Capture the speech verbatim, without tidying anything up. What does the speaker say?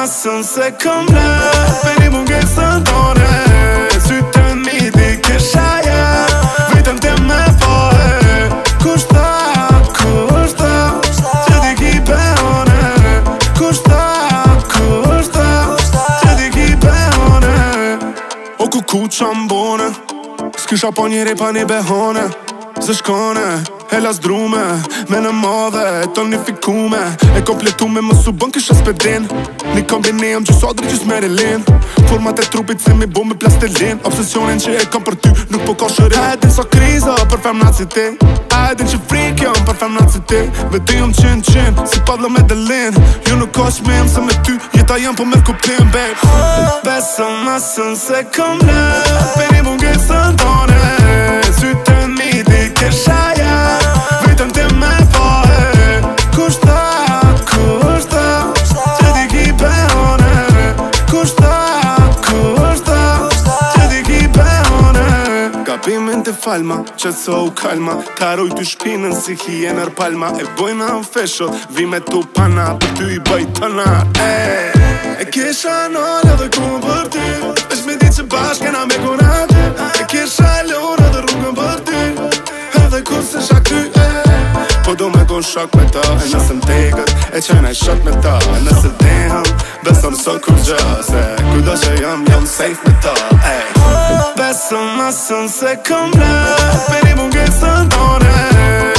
masën se kom lë Për i mungesën tone Sytë mi di kishaja Vetëm të me pare Kushta, kushta Që di ki behone Kushta, kushta Që di ki behone O ku ku qambone S'kisha po njeri pa një behone Zë shkone, e las drume Me në madhe, e tonifikume E kompletume, më su bën kisha spedin Një kombinium që sodri që s'merilin Format e trupit si mi bu me plastelin Obsesionin që e kam për ty, nuk po ka shërin A e din so krizo për femnat si ti A e din që frik jom për femnat si ti Veti jom qin qin, si Pablo Medellin Ju nuk ka shmim se me ty Jeta jam po merr kuptim, babe Beso masën se kom lë Për i mungesën tone Sytë mi di kishaja Vetëm të me pare Kushta, kushta Që di ki behone Kushta, kushta Që di ki behone Gabimin të falma Që so u kalma Karoj të shpinën si hije nër palma E bojna në feshot Vi me tu pana Për ty i bëj tëna E kisha nëllë edhe ku për ty Vesh me di që bashkë kena me kurat E kisha lorë edhe rrugën për ty Edhe kur se shak ty e Po do me kon shak me ta E nëse m'tegët E qena i shak me ta E nëse dehëm Besëm së kur gjë Se kujdo që jam jam safe me ta Besëm masën se kom lë Për i mungesën tone